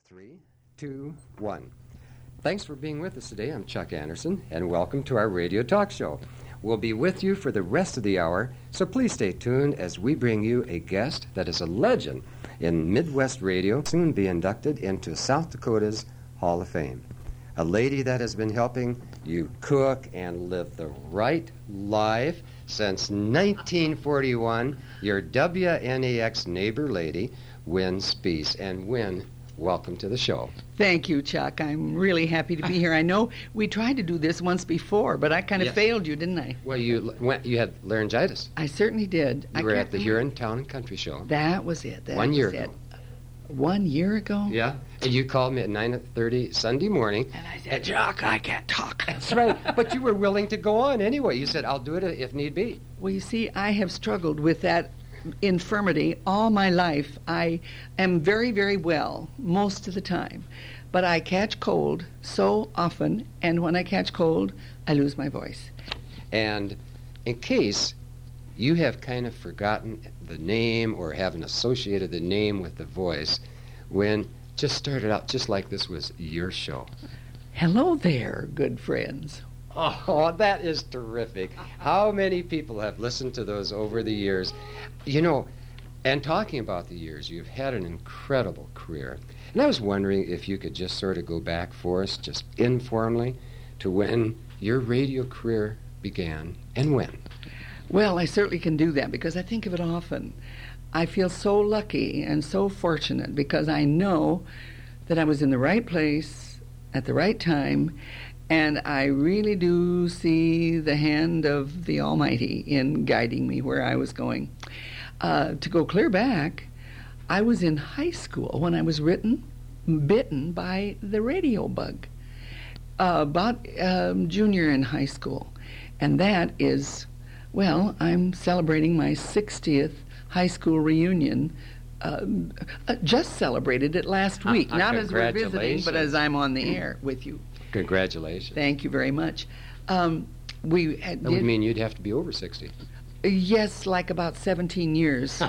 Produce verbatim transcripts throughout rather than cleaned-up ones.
Three, two, one. Thanks for being with us today. I'm Chuck Anderson, and welcome to our radio talk show. We'll be with you for the rest of the hour, so please stay tuned as we bring you a guest that is a legend in Midwest radio, soon be inducted into South Dakota's Hall of Fame. A lady that has been helping you cook and live the right life since nineteen forty-one, your W N A X neighbor lady, Win Speece. And Win, welcome to the show. Thank you, Chuck. I'm really happy to be here. I know we tried to do this once before, but I kind of Yes. failed you, didn't I? Well, you went. You had laryngitis. I certainly did. You I were can't at the remember. Huron Town and Country Show. That was it. That One was year it. ago. One year ago? Yeah, and you called me at nine thirty Sunday morning. And I said, Chuck, I can't talk. That's right, but you were willing to go on anyway. You said, I'll do it if need be. Well, you see, I have struggled with that infirmity all my life. I am very, very well most of the time, but I catch cold so often, and when I catch cold, I lose my voice. And in case you have kind of forgotten the name or haven't associated the name with the voice, when just started out just like this was your show. Hello there, good friends. Oh, that is terrific. How many people have listened to those over the years? You know, and talking about the years, you've had an incredible career. And I was wondering if you could just sort of go back for us, just informally, to when your radio career began and when. Well, I certainly can do that because I think of it often. I feel so lucky and so fortunate because I know that I was in the right place at the right time, and I really do see the hand of the Almighty in guiding me where I was going. Uh, to go clear back, I was in high school when I was written, bitten by the radio bug, uh, about um, junior in high school. And that is, well, I'm celebrating my sixtieth high school reunion. Uh, uh, just celebrated it last week, not as we're visiting, but as I'm on the air with you. Congratulations. Thank you very much. Um, we had, That would mean you'd have to be over sixty. Yes, like about seventeen years.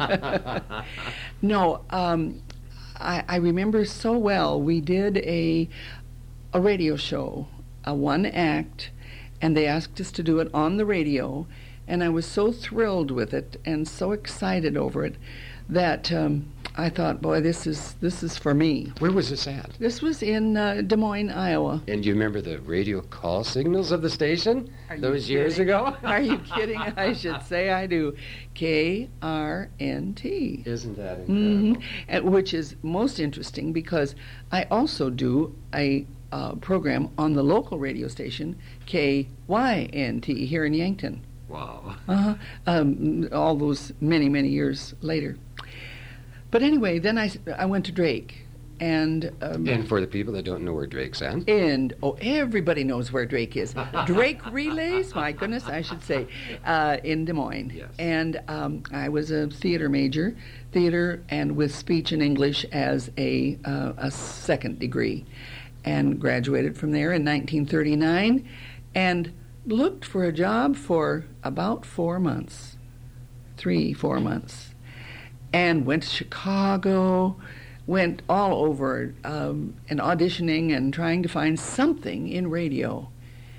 No, um, I, I remember so well. We did a a radio show, a one act, and they asked us to do it on the radio, and I was so thrilled with it and so excited over it that um, I thought, boy, this is this is for me. Where was this at? This was in uh, Des Moines, Iowa. And do you remember the radio call signals of the station Are you those years kidding? ago? Are you kidding? I should say I do. K R N T. Isn't that hmm incredible? Which is most interesting because I also do a uh, program on the local radio station, K Y N T, here in Yankton. Wow. Uh-huh. Um, all those many, many years later. But anyway, then I, I went to Drake. And, um, And for the people that don't know where Drake's at, and, oh, everybody knows where Drake is. Drake Relays, my goodness, I should say, uh, in Des Moines. Yes. And um, I was a theater major, theater and with speech and English as a, uh, a second degree, and graduated from there in nineteen thirty-nine, and looked for a job for about four months, three, four months, and went to Chicago, went all over um, and auditioning and trying to find something in radio.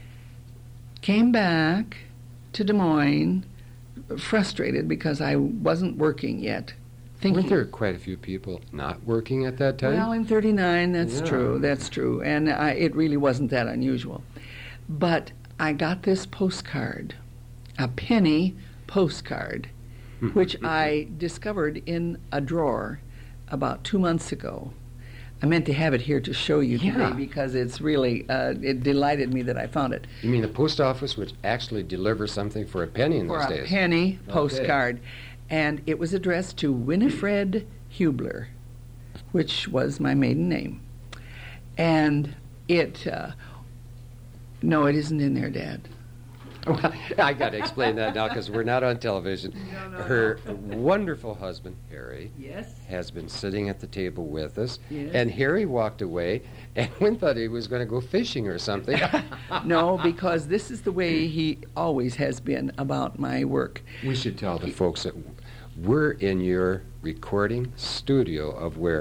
Came back to Des Moines, frustrated because I wasn't working yet. Thinking, weren't there quite a few people not working at that time? well, in thirty-nine, that's Yeah. true, that's true, and I, it really wasn't that unusual. But I got this postcard, a penny postcard, which I discovered in a drawer about two months ago. I meant to have it here to show you Yeah. today because it's really, uh, it delighted me that I found it. You mean the post office would actually deliver something for a penny in For those a days? penny Okay. postcard. And it was addressed to Winifred Hubler, which was my maiden name. And it, uh, no, it isn't in there, Dad. Well, I got to explain that now because we're not on television. No, no, Her wonderful husband, Harry, Yes. has been sitting at the table with us, Yes. and Harry walked away, and Wynn thought he was going to go fishing or something. No, because this is the way he always has been about my work. We should tell the folks that we're in your recording studio of where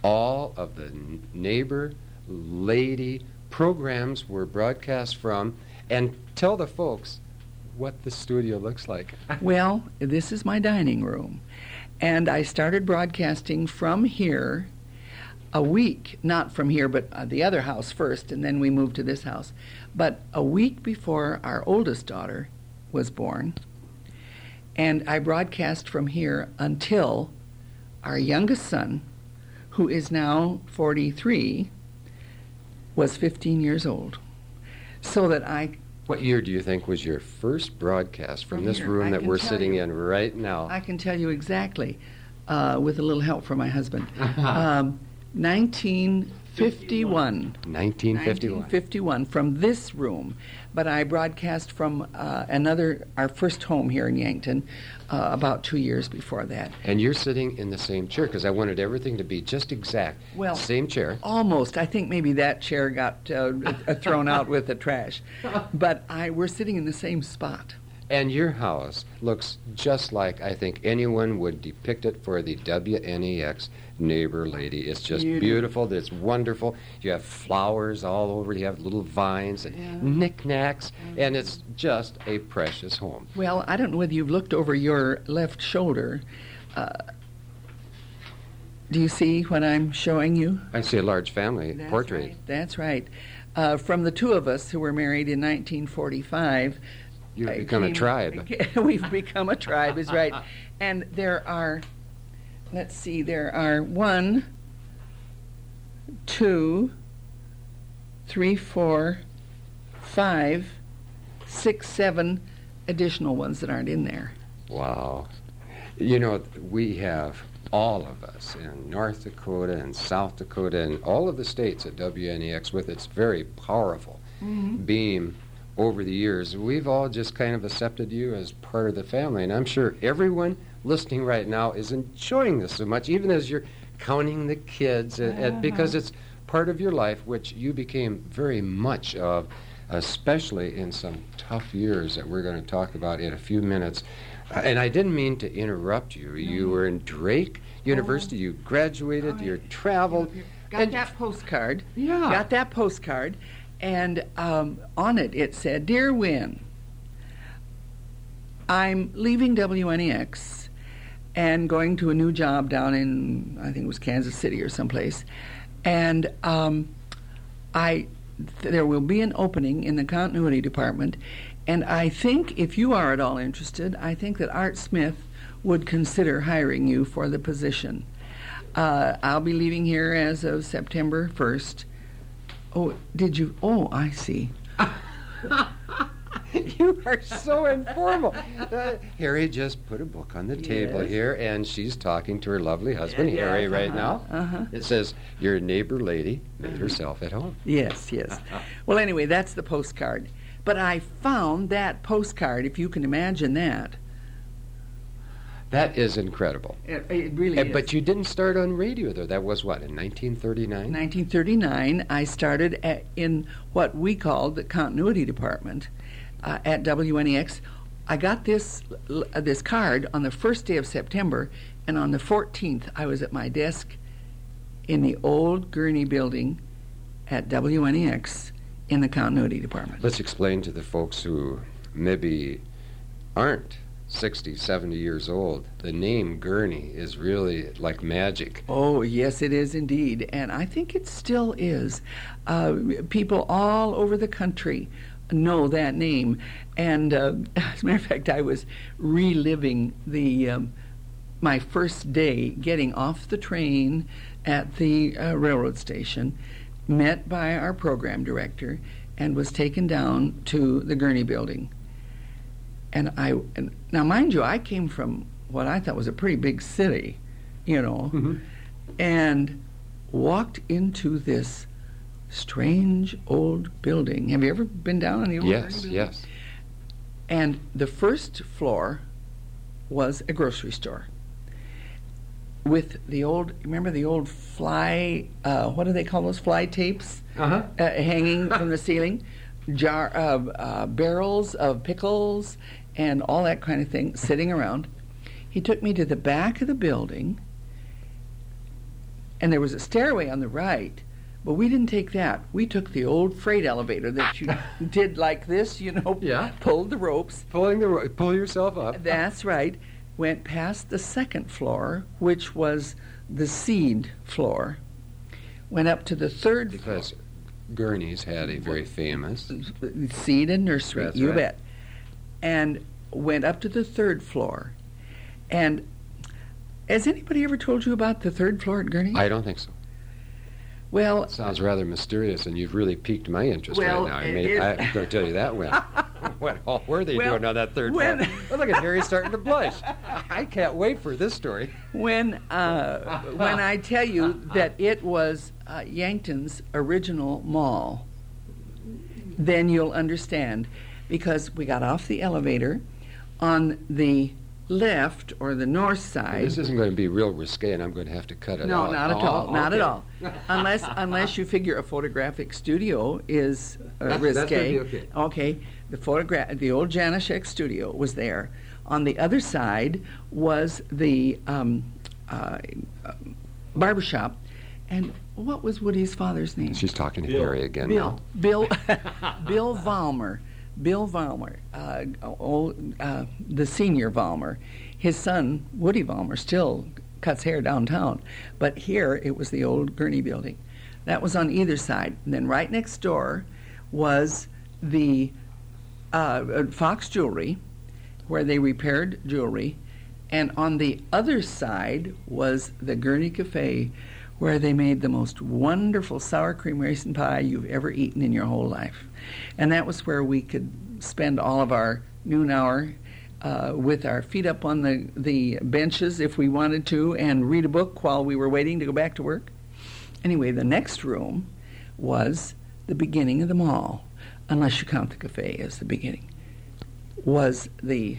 all of the n- neighbor lady programs were broadcast from, and tell the folks what the studio looks like. Well, this is my dining room, and I started broadcasting from here a week, not from here, but uh, the other house first, and then we moved to this house. But a week before our oldest daughter was born, and I broadcast from here until our youngest son, who is now forty-three, was fifteen years old. So that I... What year do you think was your first broadcast from, From this here, room I that can we're tell sitting you. in right now? I can tell you exactly, uh, with a little help from my husband. um, nineteen fifty-one. nineteen fifty-one. nineteen fifty-one, from this room. But I broadcast from uh, another, our first home here in Yankton, uh, about two years before that. And you're sitting in the same chair, because I wanted everything to be just exact. Well, same chair. Almost. I think maybe that chair got uh, thrown out with the trash. But I we're sitting in the same spot. And your house looks just like I think anyone would depict it for the W N E X neighbor lady. It's just Beautiful. beautiful. It's wonderful. You have flowers all over. You have little vines and Yeah. knickknacks, and it's just a precious home. Well, I don't know whether you've looked over your left shoulder. Uh, do you see what I'm showing you? I see a large family That's portrait. right. That's right. Uh, from the two of us who were married in nineteen forty-five. You've I become a came- tribe. We've become a tribe, is right. And there are, let's see, there are one, two, three, four, five, six, seven additional ones that aren't in there. Wow. You know, we have all of us in North Dakota and South Dakota and all of the states at W N E X with its very powerful beam over the years. We've all just kind of accepted you as part of the family, and I'm sure everyone listening right now is enjoying this so much, even as you're counting the kids, and, and because it's part of your life, which you became very much of, especially in some tough years that we're going to talk about in a few minutes. Uh, and I didn't mean to interrupt you. You were in Drake University. You graduated. Oh, You yeah. traveled. Got and- that postcard. Yeah. Got that postcard. And um, on it, it said, "Dear Win, I'm leaving W N E X and going to a new job down in, I think it was Kansas City or someplace. And um, I, there will be an opening in the continuity department. And I think if you are at all interested, I think that Art Smith would consider hiring you for the position. Uh, I'll be leaving here as of September first. Oh, did you? Oh, I see. You are so informal. Uh, Harry just put a book on the table Yes. here, and she's talking to her lovely husband, Yes, Harry, right uh-huh, now. uh-huh. It says, "Your neighbor lady made herself at home." Yes, yes. Well, anyway, that's the postcard. But I found that postcard, if you can imagine that. That is incredible. It, it really Uh, is. But you didn't start on radio, though. That was what, in nineteen thirty-nine? nineteen thirty-nine, I started at, in what we called the continuity department uh, at W N E X. I got this l- uh, this card on the first day of September, and on the fourteenth, I was at my desk in the old Gurney building at W N E X in the continuity department. Let's explain to the folks who maybe aren't sixty, seventy years old. The name Gurney is really like magic. Oh, yes, it is indeed. And I think it still is. Uh, people all over the country know that name. And uh, as a matter of fact, I was reliving the um, my first day getting off the train at the uh, railroad station, met by our program director, and was taken down to the Gurney building. And I, and now mind you, I came from what I thought was a pretty big city, you know, Mm-hmm. and walked into this strange old building. Have you ever been down in the old Gurney Yes, building? yes. And the first floor was a grocery store with the old, remember the old fly, uh, what do they call those, fly tapes Uh-huh. uh, hanging from the ceiling? Jar of uh, barrels of pickles and all that kind of thing sitting around. He took me to the back of the building, and there was a stairway on the right, but we didn't take that. We took the old freight elevator that you did like this, you know, Yeah. pulled the ropes. Pulling the ro- pull yourself up. That's right. Went past the second floor, which was the seed floor. Went up to the third Because Gurney's had a very famous. floor. Seed and nursery, That's you right. bet. And went up to the third floor. And has anybody ever told you about the third floor at Gurney? I don't think so. well, Sounds rather mysterious, and you've really piqued my interest Well, right now. I it mean, is- I'm going to tell you that when. What all were they Well, doing on that third when- floor? Oh, look at Harry starting to blush. I can't wait for this story. when uh, when I tell you that it was uh, Yankton's original mall, then you'll understand, because we got off the elevator on the left or the north side. This isn't going to be real risque, and I'm going to have to cut it No, out. not at Oh, all. Not at okay. all. Unless unless you figure a photographic studio is uh, That's- risque. that's gonna be okay. Okay. The photograph, the old Janashek studio was there. On the other side was the um, uh, uh, barbershop. And what was Woody's father's name? She's talking to Bill. Harry again Bill. now. Bill. Bill Valmer. Bill Valmer. Uh, old, uh, the senior Valmer. His son Woody Valmer still cuts hair downtown, but here it was the old Gurney building. That was on either side. And then right next door was the uh, Fox Jewelry, where they repaired jewelry, and on the other side was the Gurney Cafe, where they made the most wonderful sour cream raisin pie you've ever eaten in your whole life. And that was where we could spend all of our noon hour uh, with our feet up on the, the benches if we wanted to, and read a book while we were waiting to go back to work. Anyway, the next room was the beginning of the mall, unless you count the cafe as the beginning, was the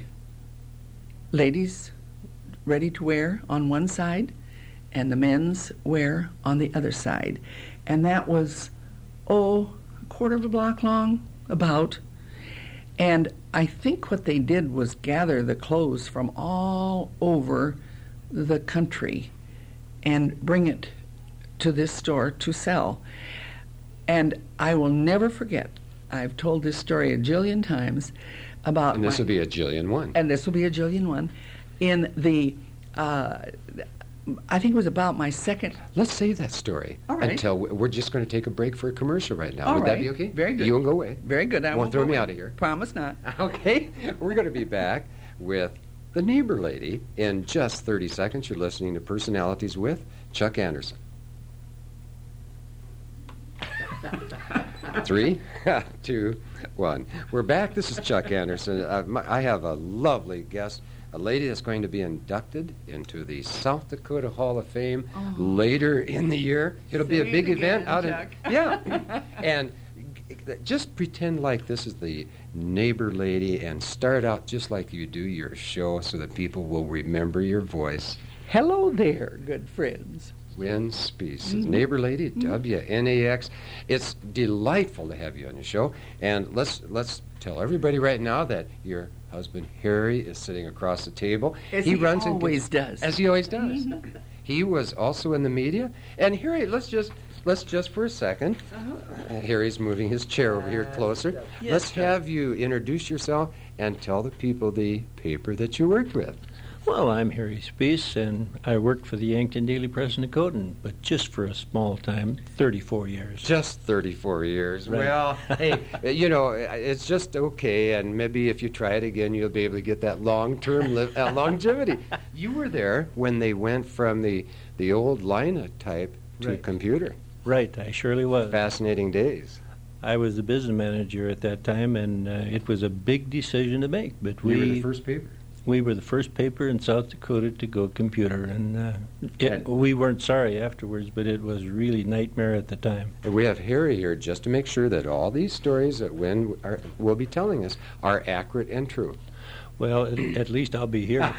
ladies' ready-to-wear on one side and the men's wear on the other side. And that was, oh, a quarter of a block long, about. And I think what they did was gather the clothes from all over the country and bring it to this store to sell. And I will never forget, I've told this story a jillion times, about And this my- will be a Jillian one. and this will be a jillion one, in the, uh, I think it was about my second. Let's save that story All right. until we- we're just going to take a break for a commercial right now. All Would that right. be okay? Very good. You won't go away. Very good. I Won't won't throw go me away. out of here. Promise not. Okay, we're going to be back with the neighbor lady in just thirty seconds. You're listening to Personalities with Chuck Anderson. Three, two, one. We're back. This is Chuck Anderson. Uh, my, I have a lovely guest, a lady that's going to be inducted into the South Dakota Hall of Fame Oh. later in the year. It'll be a Say big it again, event out Chuck. in yeah, and just pretend like this is the neighbor lady and start out just like you do your show so that people will remember your voice. Hello there, good friends. Win Speece, Mm-hmm. neighbor lady, W N A X. It's delightful to have you on the show, and let's let's tell everybody right now that your husband Harry is sitting across the table. As he runs and always does. as he always does. He was also in the media, and Harry, let's just let's just for a second. Uh, Harry's moving his chair over here closer. Yes, let's Chuck. have you introduce yourself and tell the people the paper that you worked with. Well, I'm Harry Speece, and I worked for the Yankton Daily Press in Dakotan, but just for a small time, thirty-four years. Just thirty-four years. Right. Well, hey, you know, it's just okay, and maybe if you try it again, you'll be able to get that long-term li- uh, longevity. You were there when they went from the, the old linotype to Right. computer. Right, I surely was. Fascinating days. I was the business manager at that time, and uh, it was a big decision to make. But You we were the first paper. we were the first paper in South Dakota to go computer, and uh, it, And- we weren't sorry afterwards. But it was really nightmare at the time. And we have Harry here just to make sure that all these stories that Wynn are, will be telling us are accurate and true. Well, at, at least I'll be here.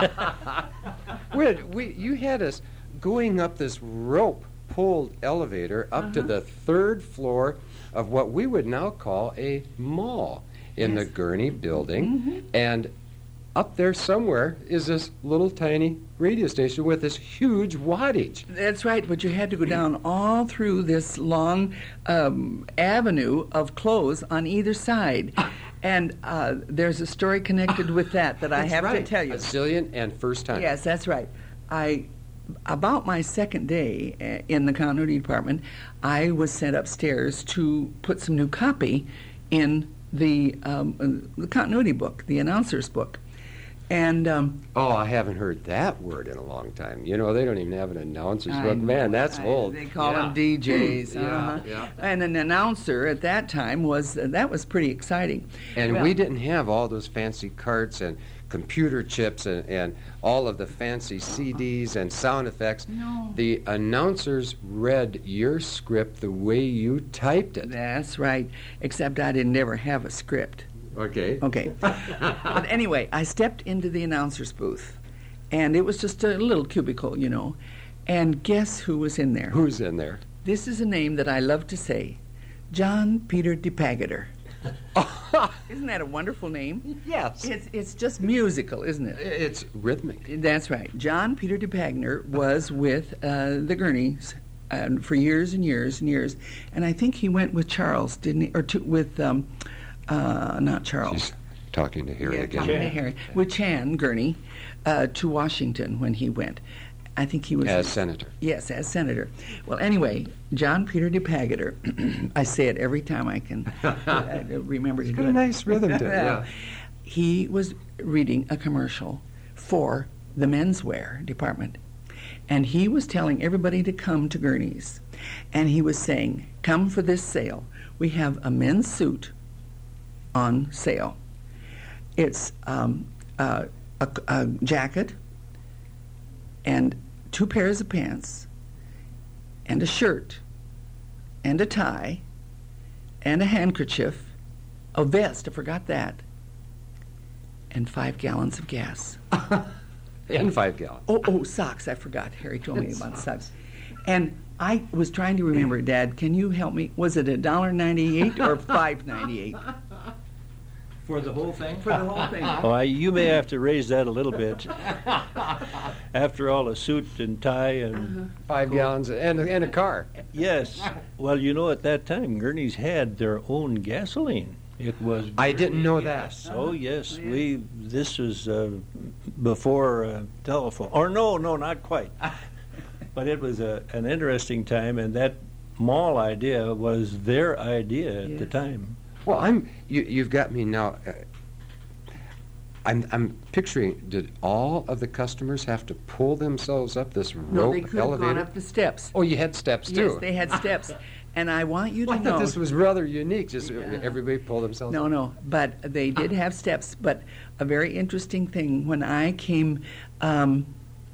Wynn, we, you had us going up this rope-pulled elevator up to the third floor of what we would now call a mall in the Gurney building. And up there somewhere is this little tiny radio station with this huge wattage. That's right, but you had to go down all through this long um, avenue of clothes on either side. And uh, there's a story connected with that that I That's have right. to tell you. A zillion and first time. Yes, that's right. I, about my second day uh, in the continuity department, I was sent upstairs to put some new copy in the, um, uh, the continuity book, the announcer's book. And um, oh, I haven't heard that word in a long time. You know, they don't even have an announcer's I book. know, Man, that's I- old. They call Yeah. them D Js. Yeah, uh-huh. yeah. And an announcer at that time was uh, that was pretty exciting. And Well, we didn't have all those fancy carts and computer chips and, and all of the fancy C Ds and sound effects. No. The announcers read your script the way you typed it. That's right. Except I didn't ever have a script. Okay. Okay. But anyway, I stepped into the announcer's booth, and it was just a little cubicle, you know. And guess who was in there? Who's in there? This is a name that I love to say, John Peter DePagater. Isn't that a wonderful name? Yes. It's it's just musical, isn't it? It's rhythmic. That's right. John Peter DePagner was with uh, the Gurneys uh, for years and years and years, and I think he went with Charles, didn't he? Or to, with um, uh, not Charles. She's talking to Harry Yeah, again. talking to Harry. With Chan Gurney uh, to Washington when he went. I think he was As senator. Yes, as senator. Well, anyway, John Peter DePagater. I say it every time I can uh, remember to It's do got a it. nice rhythm to it. Yeah. He was reading a commercial for the menswear department. And he was telling everybody to come to Gurney's. And he was saying, come for this sale. We have a men's suit on sale. It's um, uh, a, a jacket and two pairs of pants and a shirt and a tie and a handkerchief, a vest, I forgot that, and five gallons of gas. And five gallons. Oh, oh, socks. I forgot. Harry told me about socks. And I was trying to remember, Dad, can you help me? Was it a dollar ninety-eight or five ninety-eight? For the whole thing? For the whole thing. Oh, I, you may have to raise that a little bit. After all, a suit and tie and... Five gallons and, and a car. Yes. Well, you know, at that time, Gurney's had their own gasoline. It was... I didn't know that. Oh, yes. We. This was uh, before uh, telephone. Or no, no, not quite. But it was a, an interesting time, and that mall idea was their idea at Yes. the time. Well, I'm. You, you've got me now. Uh, I'm. I'm picturing. Did all of the customers have to pull themselves up this rope No, they could have elevator? gone up the steps. Oh, you had steps too. Yes, they had steps. And I want you to Well, I know... thought this was rather unique. Just uh, Yeah. everybody pull themselves. No, up. no, but they did have steps. But a very interesting thing, when I came, um,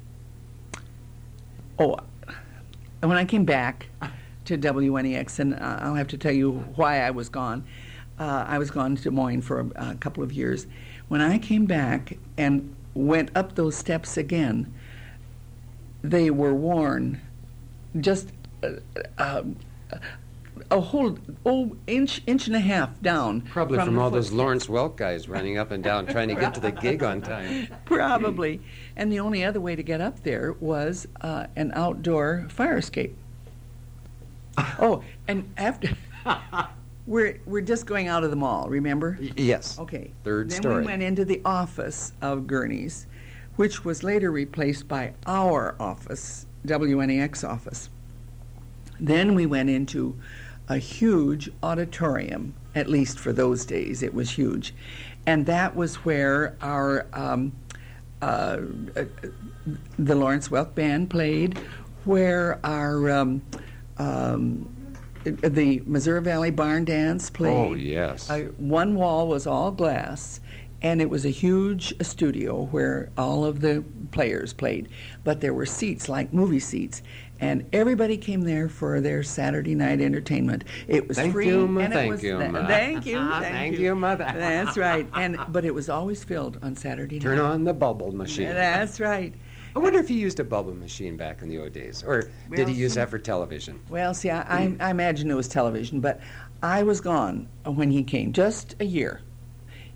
oh, when I came back to W N E X, and uh, I'll have to tell you why I was gone. Uh, I was gone to Des Moines for a, a couple of years. When I came back and went up those steps again, they were worn just uh, um, a whole oh, inch, inch and a half down. Probably from, from the all those foot- Lawrence Welk guys running up and down trying to get to the gig on time. Probably. And the only other way to get up there was uh, an outdoor fire escape. Oh, and after we're we're just going out of the mall, remember? Y- yes. Okay. Third then story. we went into the office of Gurney's, which was later replaced by our office, W N E X office. Then we went into a huge auditorium, at least for those days, it was huge. And that was where our, um, uh, uh, the Lawrence Welk Band played, where our, um, um, the Missouri Valley Barn Dance played. Oh, yes. Uh, one wall was all glass, and it was a huge studio where all of the players played. But there were seats, like movie seats, and everybody came there for their Saturday night entertainment. It was Thank free, you, ma, and it thank was you, th- ma. thank you, thank, Thank you, mother. That's right. And but it was always filled on Saturday night. Turn on the bubble machine. That's right. I wonder if he used a bubble machine back in the old days, or Well, did he use see- that for television? Well, see, I, I, I imagine it was television, but I was gone when he came, just a year.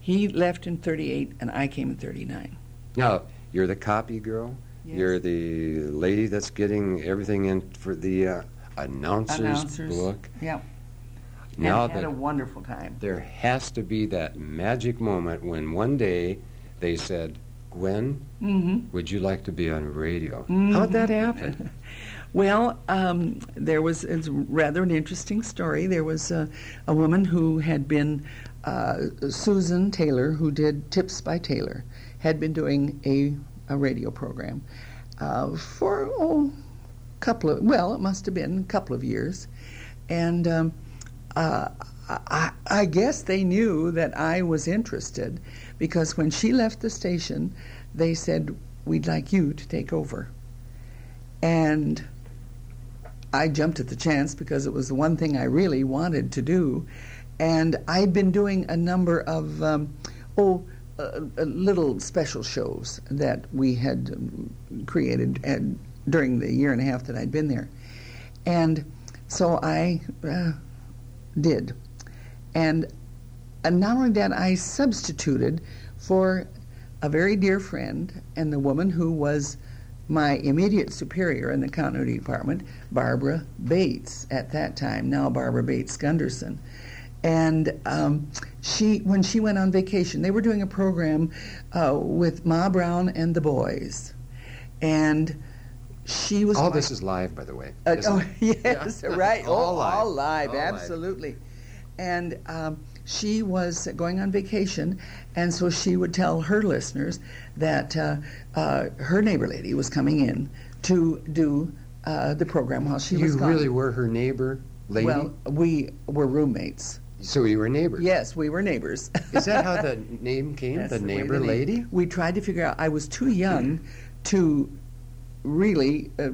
He left in thirty-eight, and I came in thirty-nine. Now, you're the copy girl. Yes. You're the lady that's getting everything in for the uh, announcer's, Announcers. book. Yeah. Now and had that a wonderful time. there has to be that magic moment when one day they said, Gwen, Mm-hmm. would you like to be on radio? Mhm. How'd that happen? Well, um, there was it's rather an interesting story. There was a, a woman who had been, uh, Susan Taylor, who did Tips by Taylor, had been doing a, a radio program uh, for, oh, a couple of, well, it must have been a couple of years. And um, uh, I, I guess they knew that I was interested because when she left the station, they said, we'd like you to take over. And I jumped at the chance because it was the one thing I really wanted to do. And I'd been doing a number of, um, oh, uh, uh, little special shows that we had um, created and, during the year and a half that I'd been there. And so I uh, did. And, and not only that, I substituted for a very dear friend and the woman who was my immediate superior in the continuity department, Barbara Bates, at that time, now Barbara Bates Gunderson. And um, she, when she went on vacation, they were doing a program uh, with Ma Brown and the Boys. And she was... All my, this is live, by the way. Uh, isn't oh, it? yes, Yeah. right. All oh, live. all live, All live. absolutely. And um, she was going on vacation, and so she would tell her listeners that uh, uh, her neighbor lady was coming in to do uh, the program while she you was gone. really were her neighbor lady? Well, we were roommates. So you were neighbors? Yes, we were neighbors. Is that how the name came, That's the the way neighbor the name- lady? We tried to figure out, I was too young to really uh,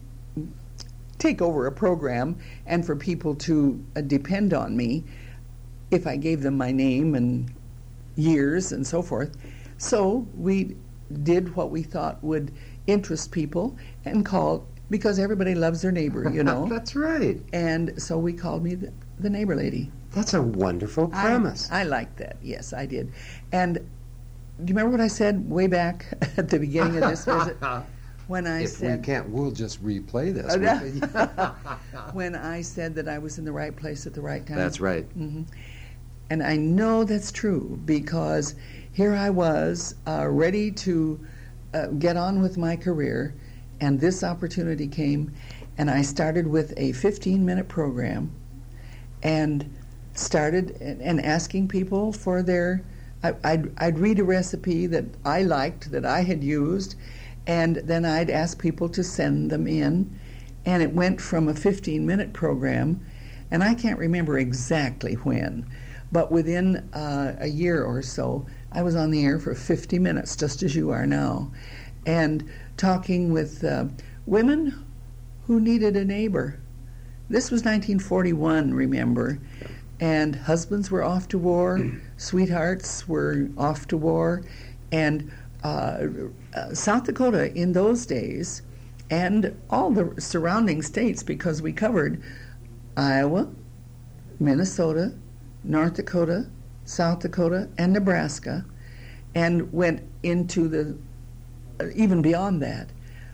take over a program and for people to uh, depend on me if I gave them my name and years and so forth. So we did what we thought would interest people and called, because everybody loves their neighbor, you know. That's right. And so we called me the, the neighbor lady. That's a wonderful premise. I, I liked that. Yes, I did. And do you remember what I said way back at the beginning of this visit? When I if said, we can't, we'll just replay this. Uh, when I said that I was in the right place at the right time. That's right. hmm And I know that's true because here I was uh, ready to uh, get on with my career, and this opportunity came, and I started with a fifteen-minute program and started and, and asking people for their, I, I'd, I'd read a recipe that I liked, that I had used, and then I'd ask people to send them in, and it went from a fifteen-minute program, and I can't remember exactly when, but within uh, a year or so, I was on the air for fifty minutes, just as you are now, and talking with uh, women who needed a neighbor. This was nineteen forty-one, remember, and husbands were off to war, sweethearts were off to war, and uh, uh, South Dakota in those days, and all the surrounding states, because we covered Iowa, Minnesota, North Dakota, South Dakota, and Nebraska, and went into the, uh, even beyond that.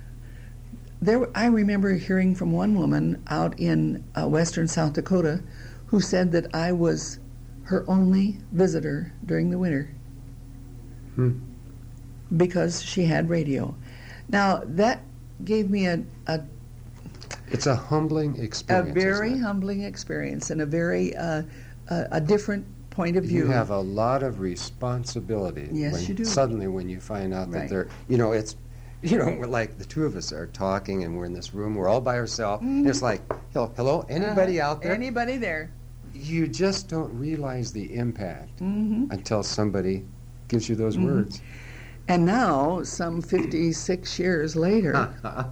There, I remember hearing from one woman out in uh, western South Dakota who said that I was her only visitor during the winter Hmm. because she had radio. Now, that gave me a, a It's a humbling a experience. very isn't it? humbling experience and a very uh, a, a different point of view. You have a lot of responsibility. Yes, when, you do. Suddenly, when you find out that Right. they're, you know, it's, you know, we're like the two of us are talking and we're in this room, we're all by ourselves. Mhm. And it's like, hello, hello, anybody Uh-huh. out there? Anybody there? You just don't realize the impact hmm until somebody gives you those Mhm. words. And now, some fifty-six years later,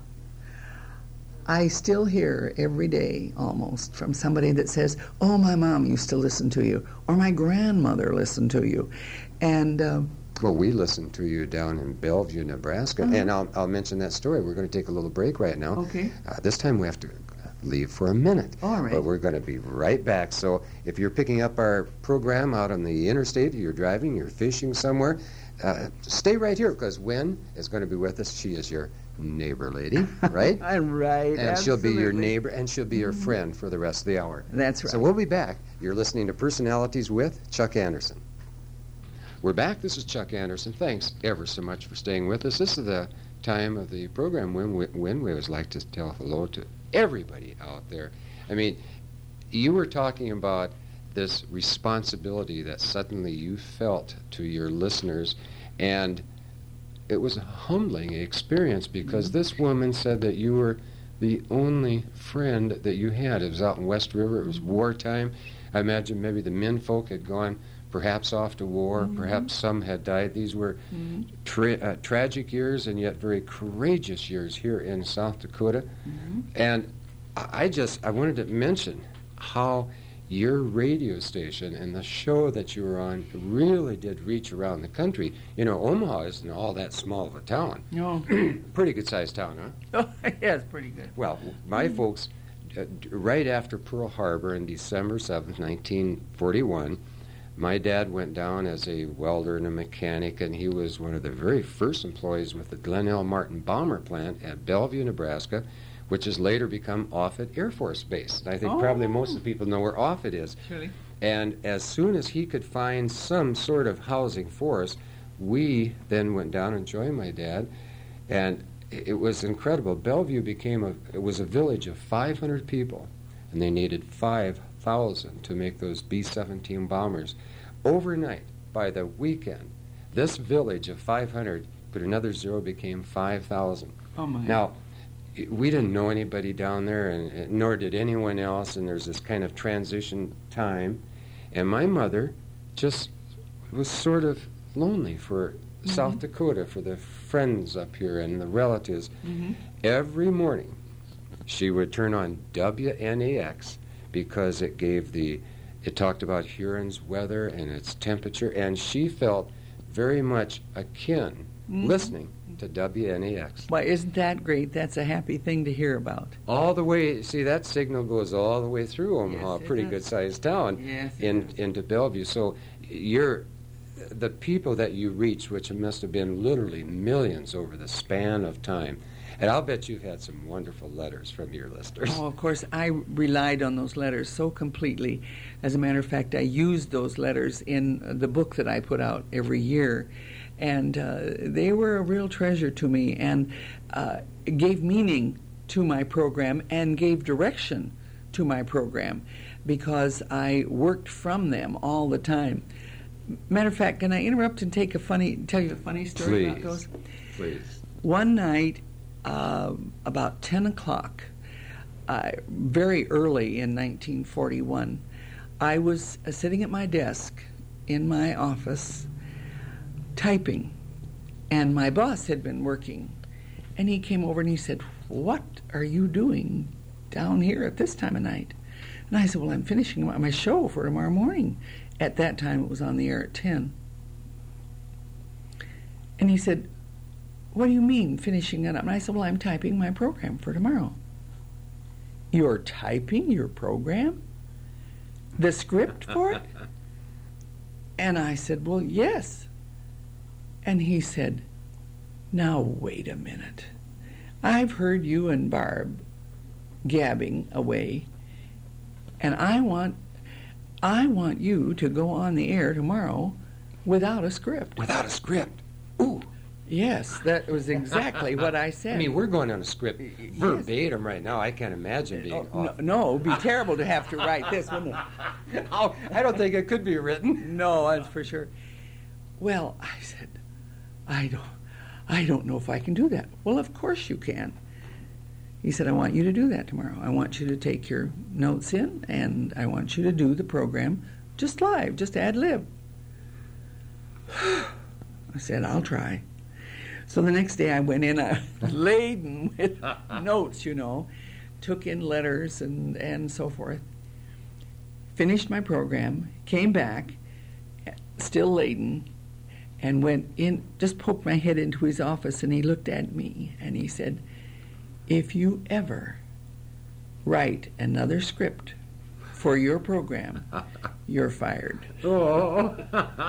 I still hear every day almost from somebody that says, oh, my mom used to listen to you, or my grandmother listened to you. And um, Well, we listened to you down in Bellevue, Nebraska, Uh-huh. and I'll, I'll mention that story. We're going to take a little break right now. okay. Uh, this time we have to leave for a minute. All right. But we're going to be right back. So if you're picking up our program out on the interstate, you're driving, you're fishing somewhere, uh, stay right here, because Wen is going to be with us. She is your neighbor lady, right? I'm right. And absolutely. she'll be your neighbor, and she'll be your friend for the rest of the hour. That's right. So we'll be back. You're listening to Personalities with Chuck Anderson. We're back. This is Chuck Anderson. Thanks ever so much for staying with us. This is the time of the program when we, when we always like to tell hello to everybody out there. I mean, you were talking about this responsibility that suddenly you felt to your listeners, and it was a humbling experience because this woman said that you were the only friend that you had. It was out in West River. It was wartime. I imagine maybe the men folk had gone perhaps off to war, mm-hmm. perhaps some had died. These were mm-hmm. tra- uh, tragic years and yet very courageous years here in South Dakota. Mm-hmm. And I, I just, I wanted to mention how your radio station and the show that you were on really did reach around the country. You know, Omaha isn't all that small of a town. No. Pretty good-sized town, huh? Oh, yeah, it's pretty good. Well, my mm-hmm. folks, uh, right after Pearl Harbor on December seventh, nineteen forty-one, my dad went down as a welder and a mechanic, and he was one of the very first employees with the Glen L. Martin Bomber Plant at Bellevue, Nebraska, which has later become Offutt Air Force Base. And I think oh. probably most of the people know where Offutt is. Surely. And as soon as he could find some sort of housing for us, we then went down and joined my dad, and it was incredible. Bellevue became a, it was a village of five hundred people, and they needed five thousand to make those B seventeen bombers. Overnight, by the weekend, this village of five hundred, put another zero, became five thousand. Oh my. Now, we didn't know anybody down there, and, and nor did anyone else, and there's this kind of transition time. And my mother just was sort of lonely for mm-hmm. South Dakota, for the friends up here and the relatives. Mm-hmm. Every morning, she would turn on W N A X because it gave the, it talked about Huron's weather and its temperature, and she felt very much akin mm-hmm. listening to W N A X. Why, isn't that great? That's a happy thing to hear about. All the way, see, that signal goes all the way through Omaha, yes, a pretty does. good-sized town, yes, in, into Bellevue. So you're, the people that you reached, which must have been literally millions over the span of time, and I'll bet you've had some wonderful letters from your listeners. Oh, of course, I relied on those letters so completely. As a matter of fact, I used those letters in the book that I put out every year. And uh, they were a real treasure to me, and uh, gave meaning to my program and gave direction to my program because I worked from them all the time. Matter of fact, can I interrupt and take a funny, tell you a funny story Please. about those? Please. One night, uh, about ten o'clock, uh, very early in nineteen forty-one, I was uh, sitting at my desk in my office typing, and my boss had been working, and he came over and he said, "What are you doing down here at this time of night?" And I said, "Well, I'm finishing my show for tomorrow morning." At that time, it was on the air at ten. And he said, "What do you mean, finishing it up?" And I said, "Well, I'm typing my program for tomorrow." "You're typing your program? The script for it?" And I said, "Well, yes." And he said, "Now, wait a minute. I've heard you and Barb gabbing away, and I want I want you to go on the air tomorrow without a script." Without a script? Ooh. Yes, that was exactly what I said. I mean, we're going on a script verbatim yes. right now. I can't imagine being oh, off. No, no, it would be terrible to have to write this, wouldn't it? Oh, I don't think it could be written. No, that's for sure. Well, I said, I don't, I don't know if I can do that. "Well, of course you can." He said, "I want you to do that tomorrow. I want you to take your notes in, and I want you to do the program just live, just ad lib." I said, "I'll try." So the next day I went in uh, laden with notes, you know, took in letters and, and so forth, finished my program, came back, still laden, and went in, just poked my head into his office, and he looked at me and he said, "If you ever write another script for your program, you're fired. Oh.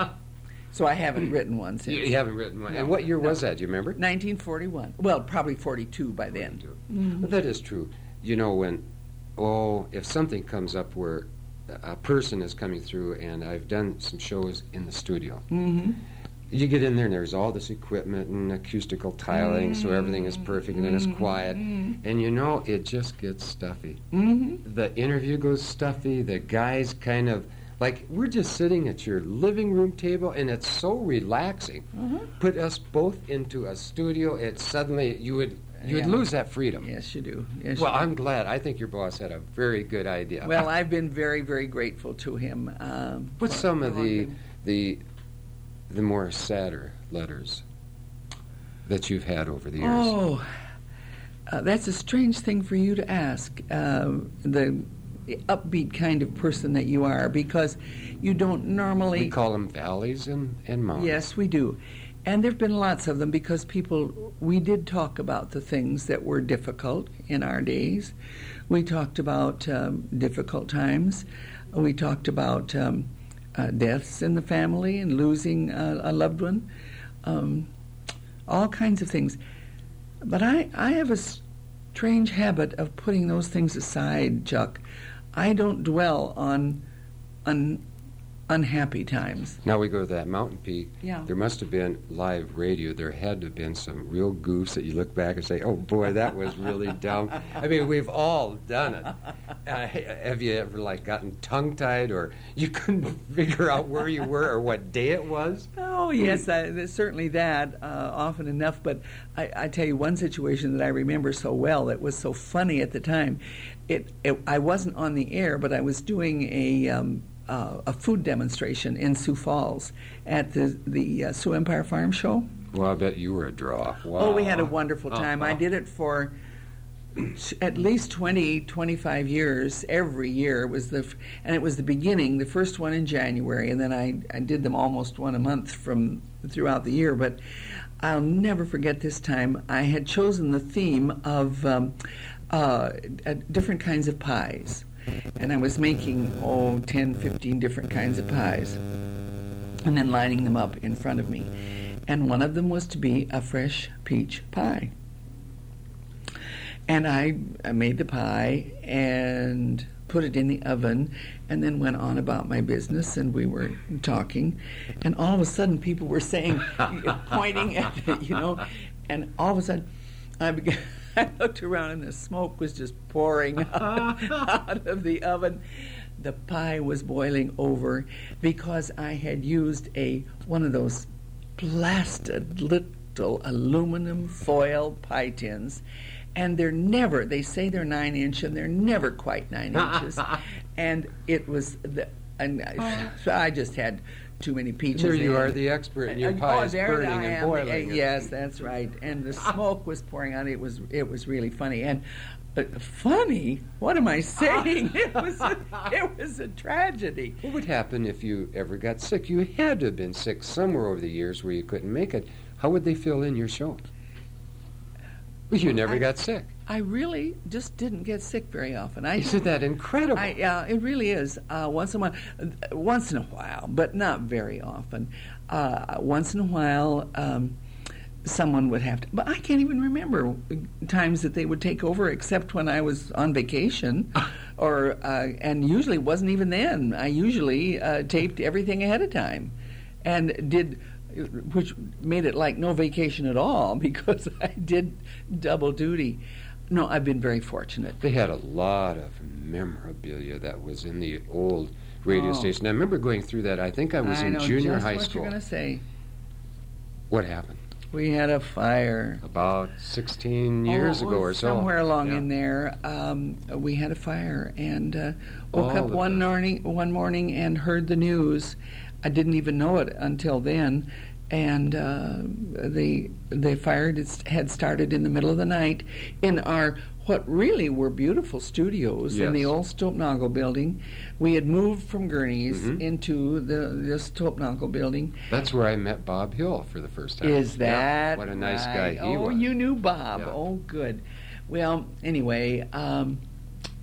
So I haven't written one since. You, you haven't written one. No, And what year no. was that? Do you remember? nineteen forty-one. Well, probably forty-two by then. Mm-hmm. But that is true. You know, when, oh, if something comes up where a person is coming through, and I've done some shows in the studio. Mm-hmm. You get in there and there's all this equipment and acoustical tiling, so everything is perfect and then it's quiet. And you know, it just gets stuffy. Mm-hmm. The interview goes stuffy. The guy's kind of like, we're just sitting at your living room table and it's so relaxing. Uh-huh. Put us both into a studio, it suddenly, you would you would Yeah. lose that freedom. Yes, you do. Yes, Well, you do. I'm glad. I think your boss had a very good idea. Well, I've been very, very grateful to him. Um, What's some of the for- the the more sadder letters that you've had over the years? Oh, uh, that's a strange thing for you to ask. Uh, the upbeat kind of person that you are, because you don't normally. We call them valleys and, and mountains. Yes, we do. And there have been lots of them because people, we did talk about the things that were difficult in our days. We talked about um, difficult times. We talked about um, uh, deaths in the family and losing uh, a loved one, um, all kinds of things. But I, I have a strange habit of putting those things aside, Chuck. I don't dwell on, on unhappy times. Now we go to that mountain peak. Yeah. There must have been live radio. There had to have been some real goofs that you look back and say, oh, boy, that was really dumb. I mean, we've all done it. Uh, have you ever, like, gotten tongue-tied or you couldn't figure out where you were or what day it was? Oh, yes, I, there's certainly that, uh, often enough. But I, I tell you one situation that I remember so well that was so funny at the time. It, it I wasn't on the air, but I was doing a... Um, Uh, a food demonstration in Sioux Falls at the the uh, Sioux Empire Farm Show. Well, I bet you were a draw. Wow. Oh, we had a wonderful time. Uh-huh. I did it for at least twenty, twenty-five years. Every year it was the, f- and it was the beginning, the first one in January, and then I, I did them almost one a month from throughout the year. But I'll never forget this time. I had chosen the theme of um, uh, uh, different kinds of pies. And I was making, oh, ten, fifteen different kinds of pies and then lining them up in front of me. And one of them was to be a fresh peach pie. And I, I made the pie and put it in the oven and then went on about my business, and we were talking. And all of a sudden people were saying, pointing at it, you know, and all of a sudden I began... I looked around and the smoke was just pouring out, out of the oven. The pie was boiling over because I had used a one of those blasted little aluminum foil pie tins. And they're never, they say they're nine inch and they're never quite nine inches. And it was, the, and I, so I just had too many peaches. Here you in. are, the expert, and your Uh, pie oh, is there burning I and am. boiling. Uh, yes, that's right. And the smoke was pouring out. It was it was really funny. And uh, funny? What am I saying? It was a, it was a tragedy. What would happen if you ever got sick? You had to have been sick somewhere over the years where you couldn't make it. How would they fill in your show? Well, you never I- got sick. I really just didn't get sick very often. I Isn't that incredible? I, uh, it really is. Uh, once in a while, uh, once in a while, but not very often. Uh, once in a while, um, someone would have to. But I can't even remember times that they would take over, except when I was on vacation, or uh, and usually wasn't even then. I usually uh, taped everything ahead of time, and did. Which made it like no vacation at all because I did double duty. No, I've been very fortunate. They had a lot of memorabilia that was in the old radio Oh. station. I remember going through that. I think I was in know junior just high what school. you're going to say. What happened? We had a fire. About sixteen years Oh, ago or so. Somewhere along Yeah. in there, um, we had a fire, and uh, woke All up the one best. morning, one morning and heard the news. I didn't even know it until then. And uh, the the fire had started in the middle of the night in our what really were beautiful studios in the Yes. old Stopnagle building. We had moved from Gurney's Mhm. into the, the Stopnagle building. That's where I met Bob Hill for the first time. Is Yeah. that What a nice right? guy he oh, was. you knew Bob. Yeah. Oh, good. Well, anyway, um,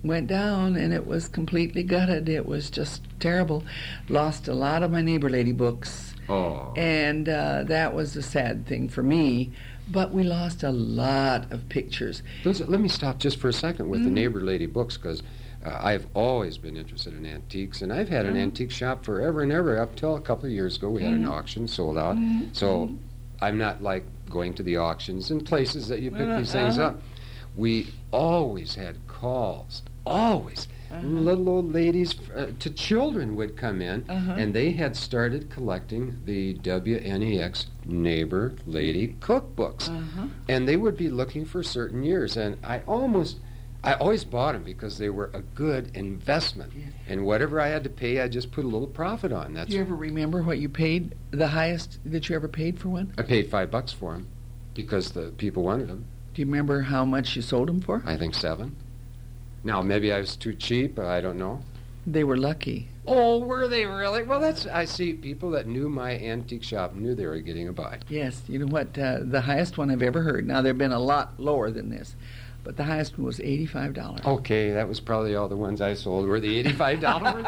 went down, and it was completely gutted. It was just terrible. Lost a lot of my neighbor lady books. Oh. And uh, that was a sad thing for me. But we lost a lot of pictures. Those, let me stop just for a second with Mm. the neighbor lady books, because uh, I've always been interested in antiques, and I've had an Mm. antique shop forever and ever. Up till a couple of years ago, we had an Mm. auction, sold out. Mm. So I'm not like going to the auctions and places that you pick Uh, these things uh-huh. up. We always had calls, always. Uh-huh. Little old ladies uh, to children would come in, Uh-huh. and they had started collecting the W N E X Neighbor Lady cookbooks. Uh-huh. And they would be looking for certain years, and I almost, I always bought them because they were a good investment. Yeah. And whatever I had to pay, I just put a little profit on. That's Do you ever remember what you paid, the highest that you ever paid for one? I paid five bucks for them because the people wanted them. Do you remember how much you sold them for? I think seven. Now maybe I was too cheap. I don't know. They were lucky. Oh, were they really? Well, that's I see people that knew my antique shop knew they were getting a buy. Yes, you know what? Uh, the highest one I've ever heard. Now there have been a lot lower than this, but the highest one was eighty-five dollars. Okay, that was probably all the ones I sold were the eighty-five dollars.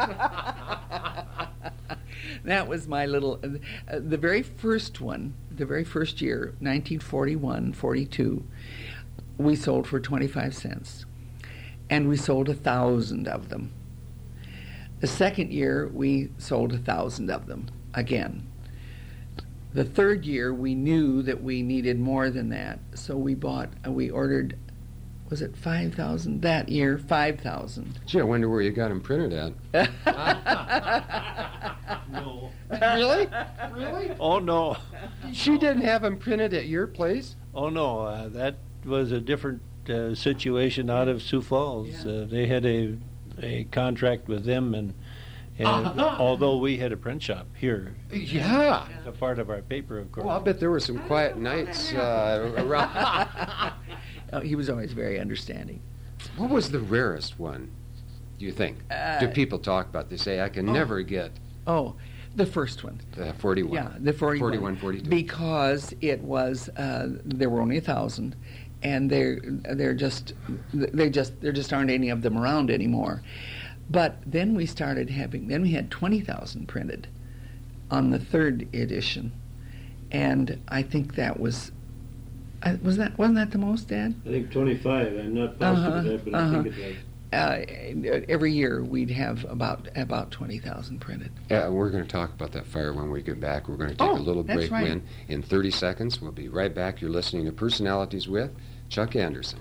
That was my little. Uh, the very first one, the very first year, nineteen forty-one, forty-two, we sold for twenty-five cents, and we sold a thousand of them. The second year, we sold a thousand of them again. The third year, we knew that we needed more than that, so we bought. Uh, we ordered. Was it five thousand that year? Five thousand. Gee, I wonder where you got them printed at. No. Really? Really? Oh, no. She didn't have them printed at your place? Oh, no. Uh, that was a different uh, situation out of Sioux Falls. Yeah. Uh, they had a a contract with them, and, and although we had a print shop here, Yeah. a part of our paper, of course. Well, I'll bet there were some quiet nights uh, around. Oh, he was always very understanding. What was the rarest one, do you think? Uh, Do people talk about? They say, I can oh. never get Oh, the first one. the forty-one. Yeah, the forty-one. forty-one, forty-two. Because it was, uh, there were only a thousand, and they're they're just they just there just aren't any of them around anymore. But then we started having. Then we had twenty thousand printed on the third edition, and I think that was. Uh, was that wasn't that the most, Dad? I think twenty-five. I'm not positive Uh-huh, of of that, that, but uh-huh. I I think think it was. Uh, every year we'd have about about twenty thousand printed. Yeah, we're going to talk about that fire when we get back. We're going to take Oh, a little that's break right. when in thirty seconds. We'll be right back. You're listening to Personalities with Chuck Anderson.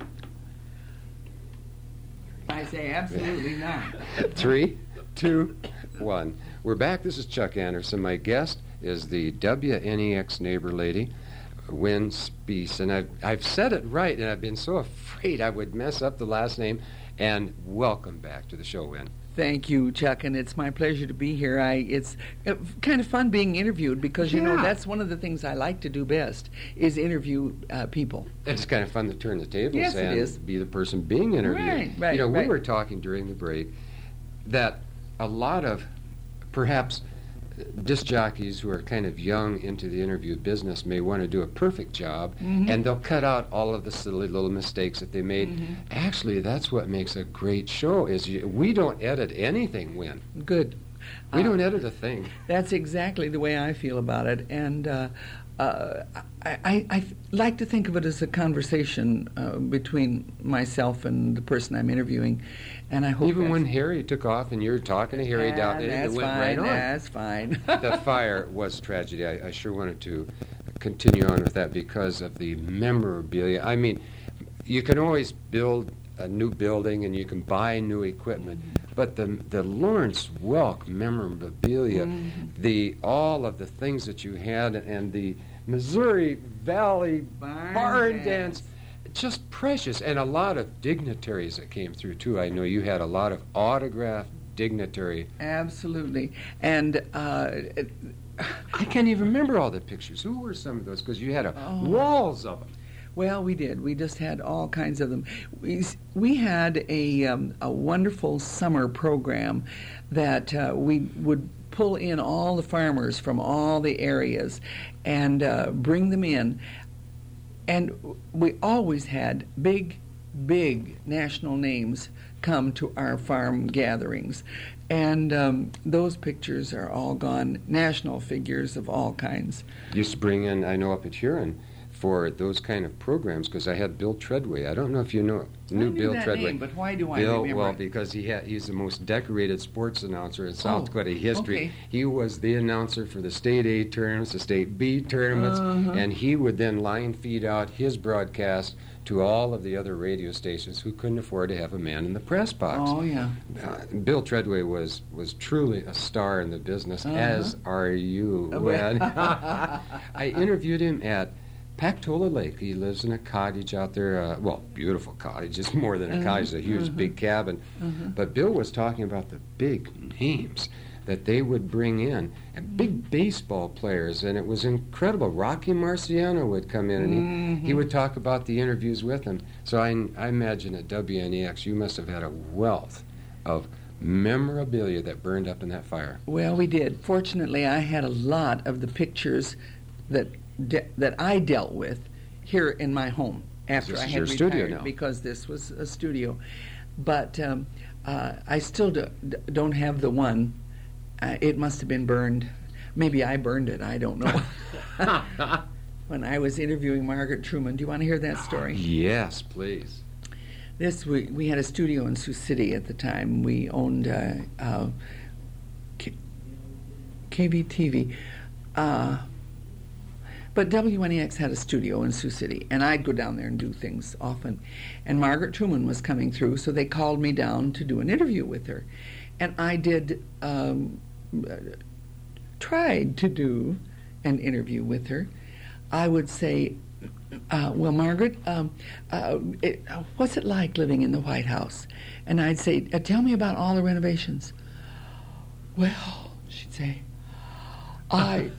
I say absolutely not. Three, two, one. We're back. This is Chuck Anderson. My guest is the W N E X neighbor lady, Win Speece. And I've, I've said it right, and I've been so afraid I would mess up the last name. And welcome back to the show, Win. Thank you, Chuck, and it's my pleasure to be here. I it's uh, kind of fun being interviewed because you know Yeah. that's one of the things I like to do best is interview uh, people. It's kind of fun to turn the tables Yes, it and is. be the person being interviewed. Right, right, You know, we right. were talking during the break that a lot of perhaps disc jockeys who are kind of young into the interview business may want to do a perfect job, Mhm. and they'll cut out all of the silly little mistakes that they made. Mhm. Actually, that's what makes a great show. Is you, we don't edit anything, Win. Good. We Uh, don't edit a thing. That's exactly the way I feel about it, and uh, uh, I, I, I like to think of it as a conversation uh, between myself and the person I'm interviewing, and I hope Even that's- when Harry took off and you were talking to Harry down Ah, there, that's it went fine, right on. That's fine. The fire was tragedy. I, I sure wanted to continue on with that because of the memorabilia. I mean, you can always build a new building and you can buy new equipment, but the the Lawrence Welk memorabilia, Mm-hmm. the all of the things that you had, and the Missouri Valley Barn barn, dance. dance. Just precious, and a lot of dignitaries that came through too. I know you had a lot of autographed dignitary. Absolutely, and uh, it- I can't even remember all the pictures. Who were some of those? Because you had a, Oh. walls of them. well, we did. We just had all kinds of them. We we had a um, a wonderful summer program that uh, we would pull in all the farmers from all the areas and uh, bring them in. And we always had big, big national names come to our farm gatherings. And um, those pictures are all gone, national figures of all kinds. Used to bring in, I know up at Huron, for those kind of programs, because I had Bill Treadway. I don't know if you know knew I knew Bill that Treadway. name, but why do I Bill, remember well, it? because he had, he's the most decorated sports announcer in South Oh, Dakota history. okay. He was the announcer for the State A tournaments, the State B tournaments, Uh-huh. and he would then line feed out his broadcast to all of the other radio stations who couldn't afford to have a man in the press box. Oh, yeah. Uh, Bill Treadway was, was truly a star in the business, Uh-huh. as are you. Oh, well. And I interviewed him at Pactola Lake. He lives in a cottage out there. Uh, well, beautiful cottage. It's more than a Uh-huh, cottage. It's a huge, uh-huh. big cabin. Uh-huh. But Bill was talking about the big names that they would bring in, and big baseball players, and it was incredible. Rocky Marciano would come in, and he, Mm-hmm. he would talk about the interviews with him. So I, I imagine at W N E X you must have had a wealth of memorabilia that burned up in that fire. Well, we did. Fortunately, I had a lot of the pictures that de- that I dealt with here in my home after This I is had your retired, studio now. because this was a studio. But um, uh, I still do, d- don't have the one. Uh, it must have been burned. Maybe I burned it. I don't know. When I was interviewing Margaret Truman, do you want to hear that story? Yes, please. This we we had a studio in Sioux City at the time. We owned uh, uh, K- K V T V, uh, but W N E X had a studio in Sioux City, and I'd go down there and do things often. And Margaret Truman was coming through, so they called me down to do an interview with her, and I did um, uh, tried to do an interview with her. I would say, uh, well, Margaret, um, uh, it, uh, what's it like living in the White House? And I'd say, uh, tell me about all the renovations. Well, she'd say, I,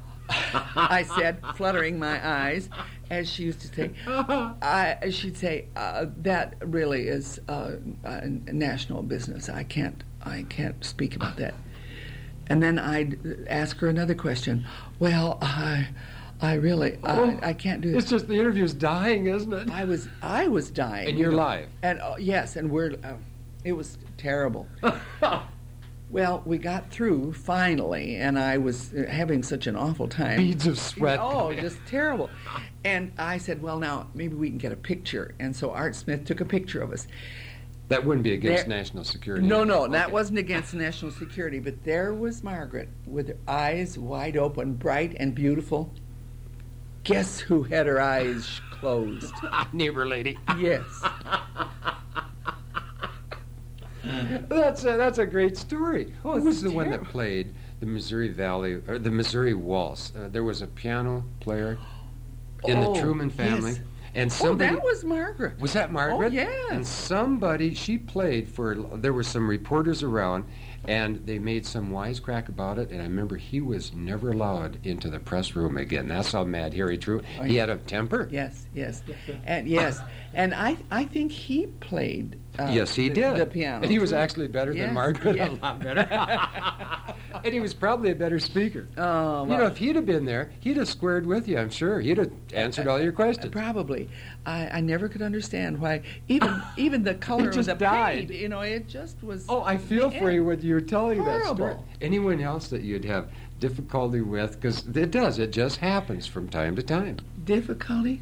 I said, fluttering my eyes, as she used to say, I, she'd say, uh, that really is uh, uh, national business. I can't, I can't speak about that. And then I'd ask her another question. Well, I... I really, Oh, I, I can't do this. It's just the interview's dying, isn't it? I was, I was dying. And you you're know. live. And uh, yes, and we're, uh, it was terrible. Well, we got through finally, and I was uh, having such an awful time. Beads of sweat. Oh, just terrible. And I said, well, now maybe we can get a picture. And so Art Smith took a picture of us. That wouldn't be against There- national security. No, no, that Okay. wasn't against national security. But there was Margaret with her eyes wide open, bright and beautiful. Guess who had her eyes closed? Neighbor lady. Yes. That's a, that's a great story. Oh, Who it's was the one that terrible. played the Missouri Valley or the Missouri Waltz? Uh, there was a piano player in Oh, the Truman family, yes. and Oh, somebody that was Margaret. was that Margaret? Oh, yes. And somebody she played for. There were some reporters around, and they made some wisecrack about it. And I remember he was never allowed into the press room again. That's how mad Harry Truman. Oh, He yeah. had a temper. Yes, yes, and yes, and I I think he played. Uh, Yes, he the, did. the piano. And he was too. actually better Yes, than Margaret, yes. a lot better. And he was probably a better speaker. Oh, You well, know, if he'd have been there, he'd have squared with you, I'm sure. He'd have answered all your questions. probably. I, I never could understand why even even the color just of the died. paint. You know, it just was. Oh, I feel for you when you're telling that story. Horrible. Anyone else that you'd have difficulty with? Because it does. It just happens from time to time. Difficulty.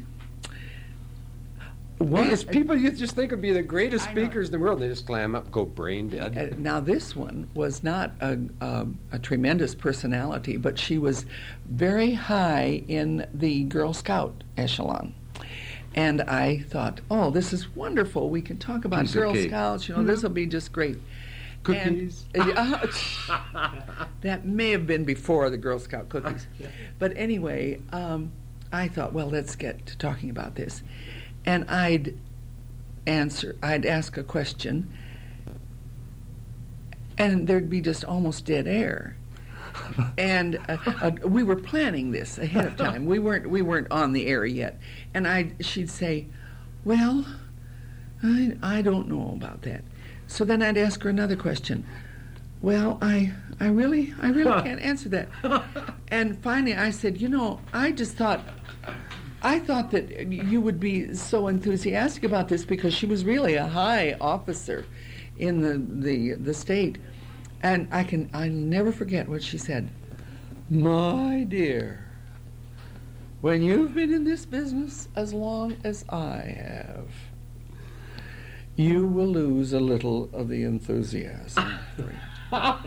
Well, it's people you just think would be the greatest I know. speakers in the world. They just clam up, go brain dead. Uh, now this one was not a, a, a tremendous personality, but she was very high in the Girl Scout echelon. And I thought, oh, this is wonderful. We can talk about Piece of Girl cake. Scouts. You know, this will be just great. Cookies. And, uh, that may have been before the Girl Scout cookies. But anyway, um, I thought, well, let's get to talking about this. And I'd answer, I'd ask a question, and there'd be just almost dead air. And uh, uh, we were planning this ahead of time. We weren't we weren't on the air yet. And I she'd say, "Well, I I don't know about that." So then I'd ask her another question. Well, I I really I really can't answer that. And finally I said, "You know, I just thought I thought that you would be so enthusiastic about this because she was really a high officer in the, the, the state. And I can, I'll never forget what she said. My dear, when you've been in this business as long as I have, you will lose a little of the enthusiasm for it.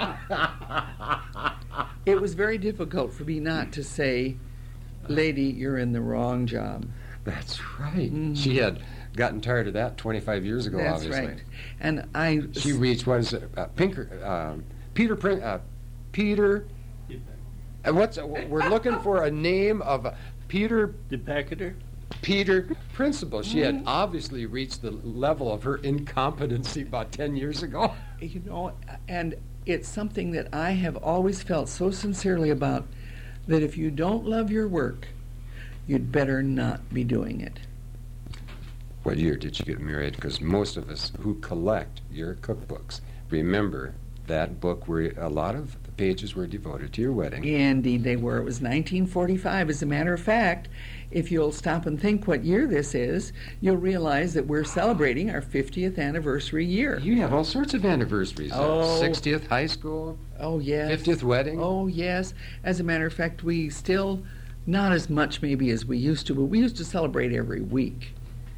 It was very difficult for me not to say, lady, you're in the wrong job. That's right. Mm. She had gotten tired of that twenty-five years ago, That's obviously. right. And I... She reached, what is it, uh, Pinker, um, Peter, Prin- uh, Peter, uh, what's, uh, we're looking for a name of uh, Peter... DePacketer? Peter Principal. She had obviously reached the level of her incompetency about ten years ago. You know, and it's something that I have always felt so sincerely about, that if you don't love your work, you'd better not be doing it. What year did you get married? Because most of us who collect your cookbooks remember that book where a lot of the pages were devoted to your wedding. Indeed they were. It was nineteen forty-five. As a matter of fact, if you'll stop and think what year this is, you'll realize that we're celebrating our fiftieth anniversary year. You have all sorts of anniversaries. Oh. Uh, sixtieth high school, Oh, yes. fiftieth wedding. Oh, yes. As a matter of fact, we still, not as much maybe as we used to, but we used to celebrate every week.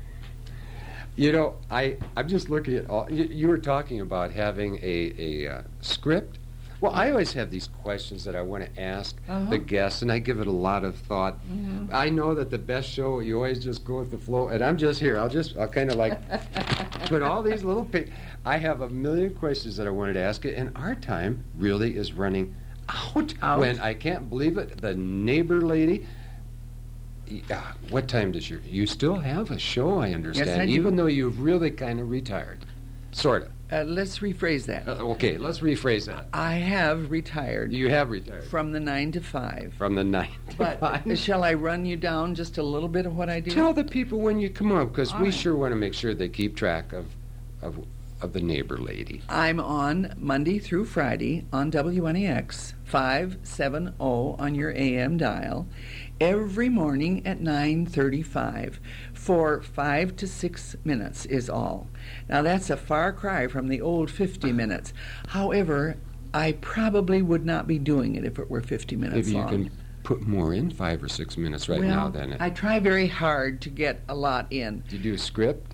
You know, I, I'm just looking at all, you, you were talking about having a, a uh, script. Well, I always have these questions that I want to ask Uh-huh. the guests, and I give it a lot of thought. Mhm. I know that the best show, you always just go with the flow, and I'm just here. I'll just, I'll kind of like put all these little, pi- I have a million questions that I wanted to ask you, and our time really is running out. Out. When I can't believe it, the neighbor lady. Yeah, what time does your, you still have a show, I understand, I do. even though you've really kind of retired. Sort of. Uh, let's rephrase that. Uh, okay, let's rephrase that. I have retired You have retired. from the nine to five. From the nine to But five. shall I run you down just a little bit of what I do? Tell the people when you come on, because All we right. sure want to make sure they keep track of, of, of the neighbor lady. I'm on Monday through Friday on W N E X five seventy on your A M dial every morning at nine thirty-five for five to six minutes is all. Now that's a far cry from the old fifty minutes. However, I probably would not be doing it if it were fifty minutes Maybe you long. can put more in five or six minutes right well, now then. I try very hard to get a lot in. Do you do a script?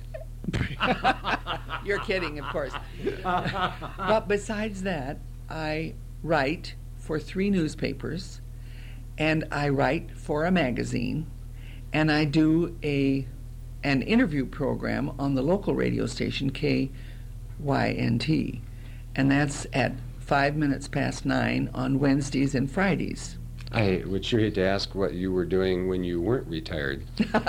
You're kidding, of course. But besides that, I write for three newspapers, and I write for a magazine, and I do a an interview program on the local radio station K Y N T, and that's at five minutes past nine on Wednesdays and Fridays. I would sure hate to ask what you were doing when you weren't retired.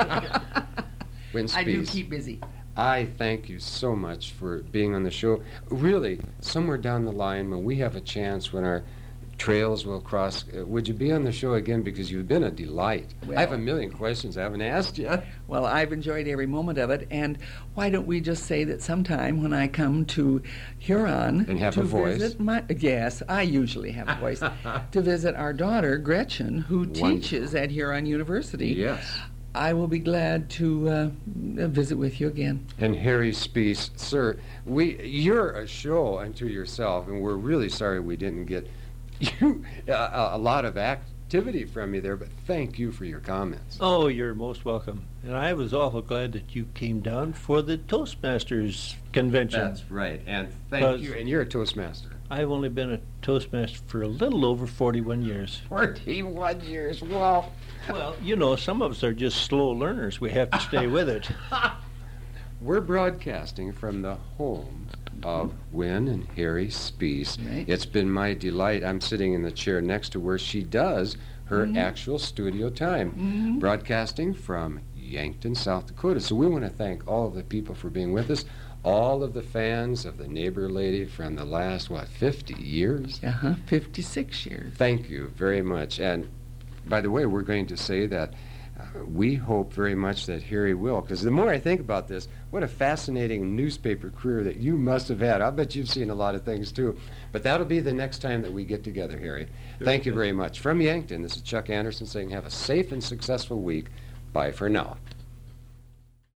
When I do Spees. keep busy. I thank you so much for being on the show. Really, somewhere down the line, when we have a chance, when our trails will cross, uh, would you be on the show again? Because you've been a delight. Well- I have a million questions I haven't asked yet. Well, I've enjoyed every moment of it, and why don't we just say that sometime when I come to Huron And have to a voice. visit my yes, I usually have a voice to visit our daughter Gretchen, who Wonderful. teaches at Huron University. Yes. I will be glad to uh, visit with you again. And Harry Spees, sir, we you're a show unto yourself, and we're really sorry we didn't get you uh, a lot of activity from you there. But thank you for your comments. Oh, you're most welcome. And I was awful glad that you came down for the Toastmasters convention. That's right, and thank Because- you. And you're a Toastmaster. I've only been a Toastmaster for a little over forty-one years. Forty-one years. Well, Well, you know, some of us are just slow learners. We have to stay with it. we're broadcasting from the home of Win and Harry Spees. Right. It's been my delight. I'm sitting in the chair next to where she does her Mhm. actual studio time, Mhm. broadcasting from Yankton, South Dakota. So we want to thank all of the people for being with us, all of the fans of the neighbor lady from the last, what, fifty years? Uh-huh, fifty-six years. Thank you very much. And by the way, we're going to say that uh, we hope very much that Harry will, because the more I think about this, what a fascinating newspaper career that you must have had. I bet you've seen a lot of things too. But that'll be the next time that we get together, Harry. Thank you very much. From Yankton, this is Chuck Anderson saying have a safe and successful week. Bye for now.